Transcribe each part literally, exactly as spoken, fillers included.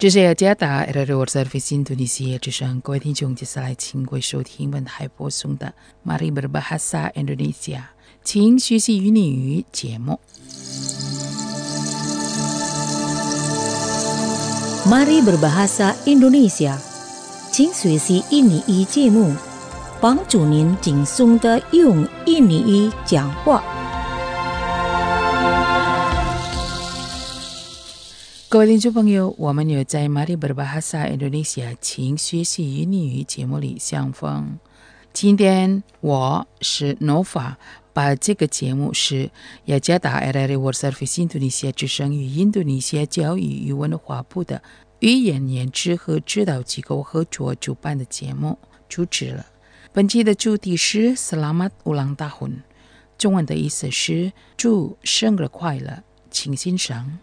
这是雅加达 R R O Service Indonesia 之声，各位听众，接下来请各位收听本台播送的 Mari Berbahasa Indonesia 请学习语你语节目。 Mari Berbahasa Indonesia 请学习印尼语节目，帮助您轻松地用印尼语讲话。 各位听众朋友，我们有在 Mari Berbahasa Indonesia 请学习语你语节目里相逢。今天我是 Nova， 把这个节目是雅加达 R R O Service Indonesia 之声与印度尼西亚教育与文化部的语言研制和指导机构合作主办的节目主持了。本期的主题是 Selamat Ulang Tahun， 中文的意思是祝生日快乐，请欣赏。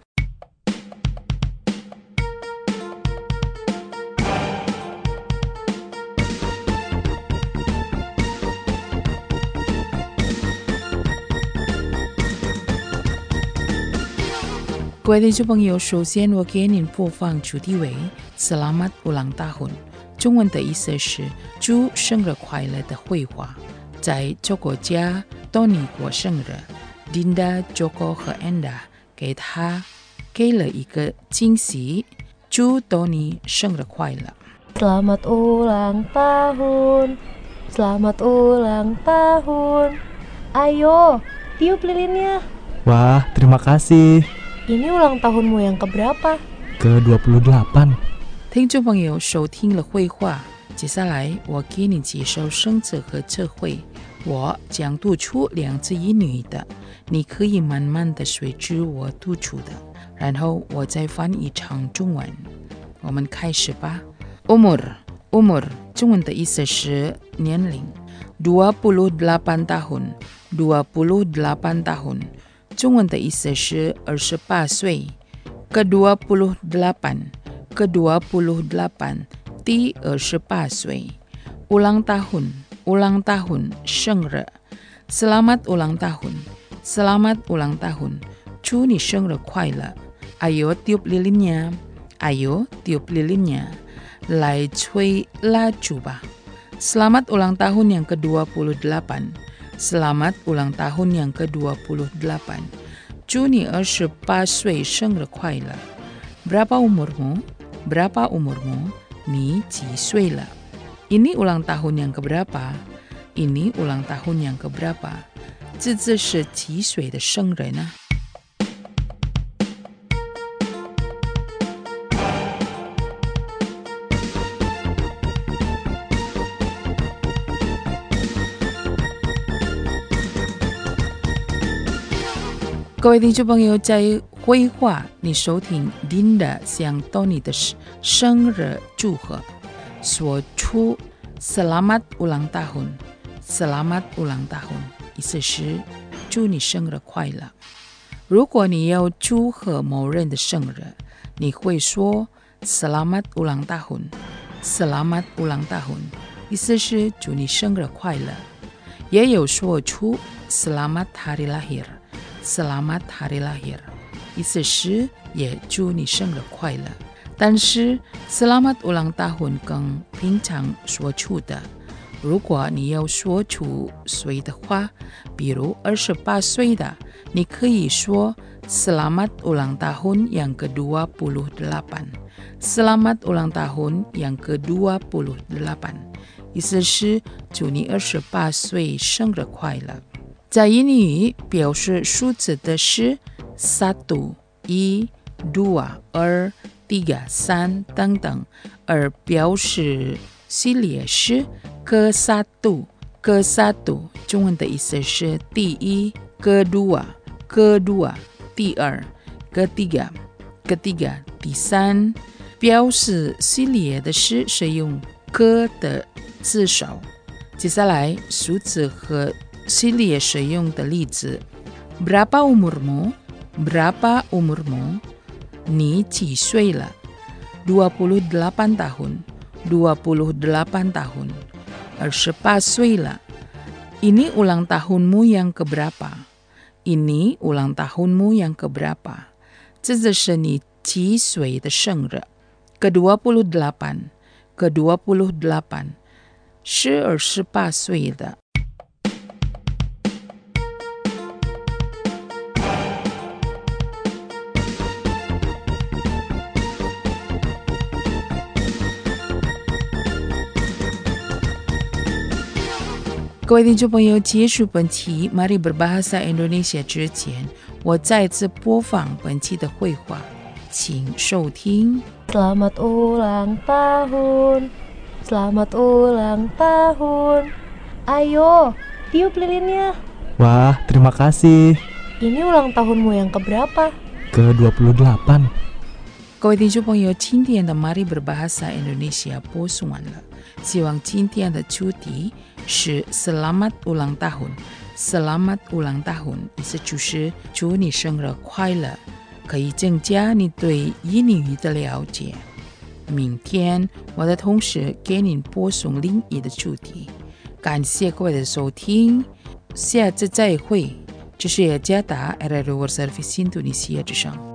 各位听众朋友，首先我给您播放主题为 Selamat Ulang Tahun， 中文的意思是祝生日快乐的绘画。在这国家 Tony 过生日， Dinda、Joko 和 Enda 给他给了一个惊喜，祝 Tony 生日快乐。 Selamat ulang tahun, selamat ulang tahun. Ayo, tiup lilinnya. Wah, terima kasih.Ini ulang tahunmu yang keberapa? ke dua puluh delapan。 听众朋友收听了绘画，接下来我给你介绍生字和词汇。我将读出两字一女的，你可以慢慢的随着我读出的，然后我再翻译成中文。我们开始吧。 Umur Umur 中文的意思是年龄。 dua puluh delapan tahun dua puluh delapan tahun中文的意思是二十八岁。 ke dua puluh delapan ke dua puluh delapan 第二十八岁。 ulang tahun ulang tahun 生日。 Selamat ulang tahun Selamat ulang tahun 祝你生日快乐。 Ayo tiup lilinnya Ayo tiup lilinnya 来吹蜡烛吧。 Selamat ulang tahun yang ke dua puluh delapan Selamat ulang tahun yang ke dua puluh delapan 祝你二十八岁生日快乐。 Berapa umurmu Berapa umurmu 你几岁了。 Ini ulang tahun yang keberapa Ini ulang tahun yang keberapa 这次是几岁的生日呢？各位听众朋友，在绘画你收听 Dinda 向 Tony 的生日祝贺，说出 Selamat ulang tahun Selamat ulang tahun 意思是祝你生日快乐。如果你要祝贺某人的生日，你会说 Selamat ulang tahun Selamat ulang tahun 意思是祝你生日快乐。也有说出 Selamat hari lahir Selamat hari lahir 意思是也祝你生日快乐。但是 Selamat ulang tahun 更平常说出的。如果你要说出岁的话，比如二十八岁的，你可以说 Selamat ulang tahun yang ke dua puluh delapan Selamat ulang tahun yang ke dua puluh delapan 意思是祝你二十八岁生日快乐。在印尼语表示数字的是 satu, i, dua, er, tiga, san 等等，而表示系列是 ke satu ke satu 中文的意思是第一 kedua kedua 第二 ketiga ketiga 第三。表示系列的是使用 ke 的字首。接下来数字和系列使用的例子。 Berapa umurmu Berapa umurmu 你几岁了。 dua puluh delapan tahun dua puluh delapan tahun 二十八岁了。 Ini ulang tahunmu yang keberapa Ini ulang tahunmu yang keberapa 这就是你几岁的生日。 ke dua puluh delapan, ke dua puluh delapan, 十二十八岁的。各位听众朋友，结束本期 Mari Berbahasa Indonesia 之前，我再次播放本期的绘画，请收听。 Selamat ulang tahun, selamat ulang tahun. Ayo, tiup lilinnya. Wah, terima kasih. Ini ulang tahunmu yang keberapa? ke dua puluh delapan。 各位听众朋友，今天的 Mari Berbahasa Indonesia 播送完了，希望今天的主题是 Selamat ulang tahun。Selamat ulang tahun 意思就是祝你生日快乐，可以增加你对印尼语的了解。明天我的同事给您播送另一的主题，感谢各位的收听，下次再会。这是雅加达 R R O Service Indonesia 之声。